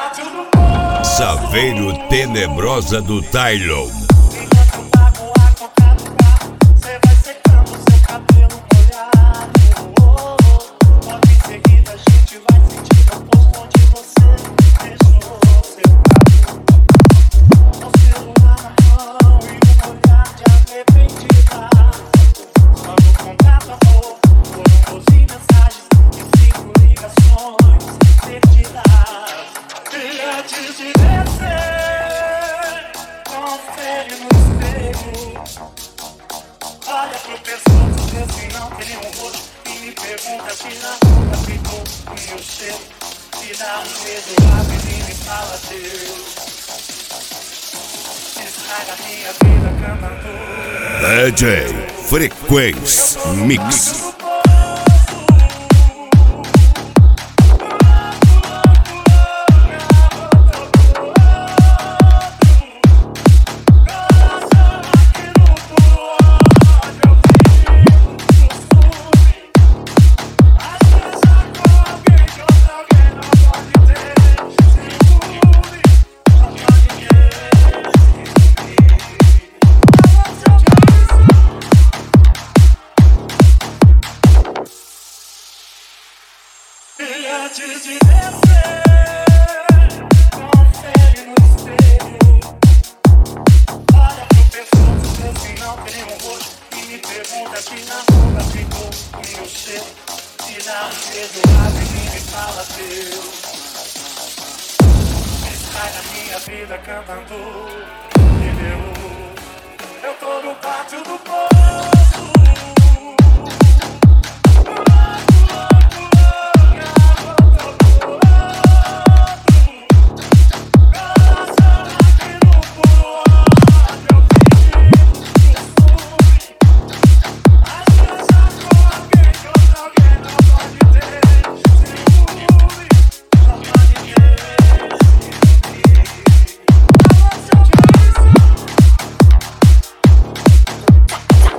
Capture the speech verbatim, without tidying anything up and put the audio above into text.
Saveiro Tenebrosa do Tylon. Olha pro pescoço, vê se não tem um rosto. E me pergunta se na rua ficou o meu cheiro. Se dá um medo, abre e me fala Deus. Estraga minha vida cantando. D J Frequência Mix. Antes de descer, confere no espelho. Olha pro pescoço, vê se não tem um rosto. E me pergunta se na rua ficou o meu cheiro. Se dá um beijo, abre e me fala Deus. Estraga minha vida cantando. Entendeu? Eu tô no pátio do povo.